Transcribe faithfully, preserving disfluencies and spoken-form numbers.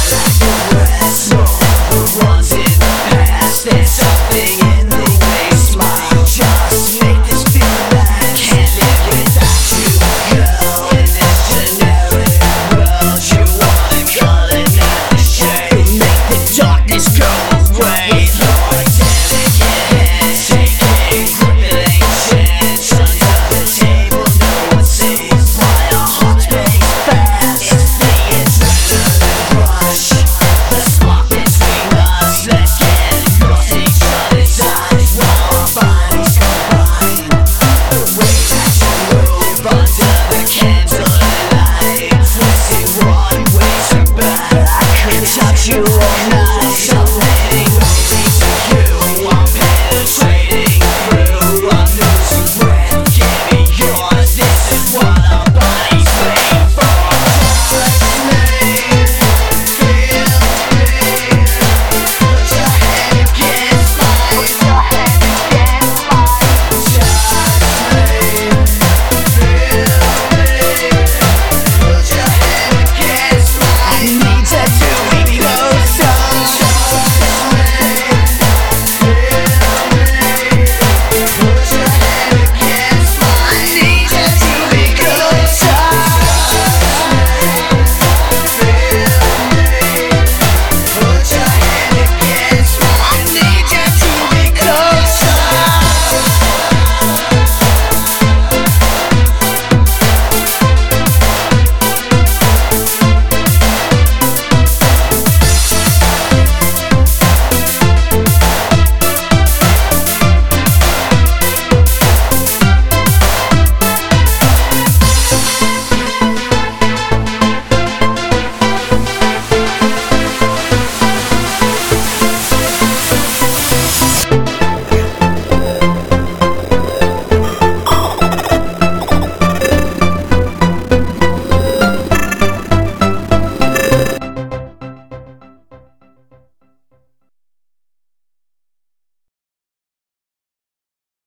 like the rest. No one runs in the past. There's something in the way you smile. Just make this feel right. Can't live without you, girl. In this generic world, you wanna color, not the shade. Make the darkness go away. With your delicate hands, taking gripping chance under the table. No one sees why our hearts beat fast. It's the adrenaline rush, the spark between us. Let's get lost in each other's eyes while our bodies combine. The way that you move under the candlelight, twisting one way too bad. I could touch you all night.